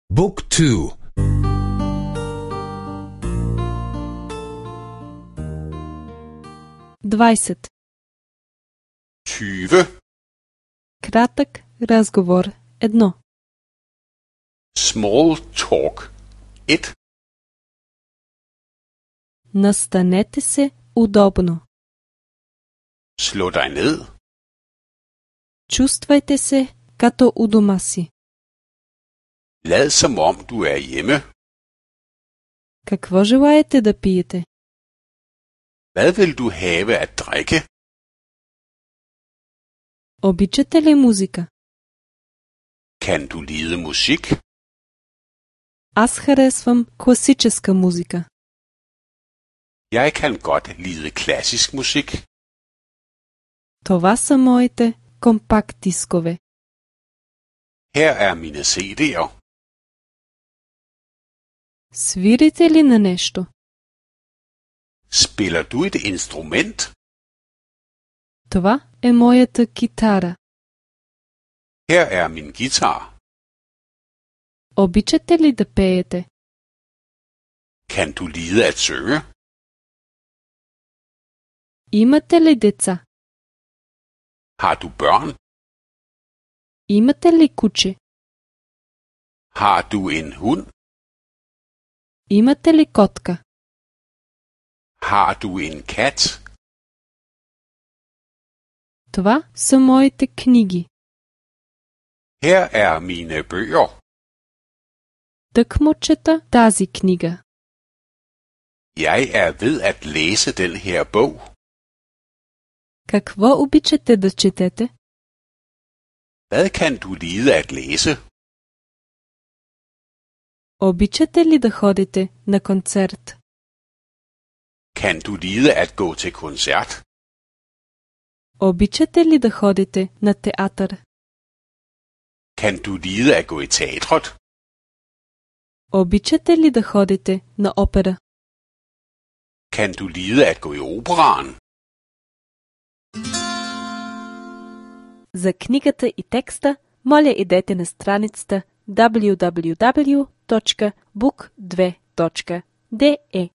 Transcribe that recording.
Book 2. 20. 20. Кратък разговор 1. Small talk 1. Настанете се удобно. Slå dig ned. Чувствайте се като у дома си. Lad som om du er hjemme. Какво желаете да пиете? Hvad vil du have at drikke? Обичате ли музика? Kan du lide musik? Аз харесвам класическа музика. Jeg kan godt lide klassisk musik. Това са моите компакт-дискове. Her er mine CD'er. Свирите ли на нещо? Spiller du et instrument? Това е моята китара. Her er min guitar. Обичате ли да пеете? Kan du lide at synge? Имате ли деца? Har du børn? Имате ли куче? Har du en hund? Имате ли котка? Har du en kat? Това са моите книги. Her er mine bøger. Тъкмо чета тази книга. Jeg er ved at læse den her bog. Какво обичате да четете? Hvad kan du lide at læse? Обичате ли да ходите на концерт? Kan du lide at gå til koncert? Обичате ли да ходите на театър? Kan du lide at gå i teatret? Обичате ли да ходите на опера? Kan du lide at gå i operaen? За книгата и текста, моля идете на страницата www.book2.de.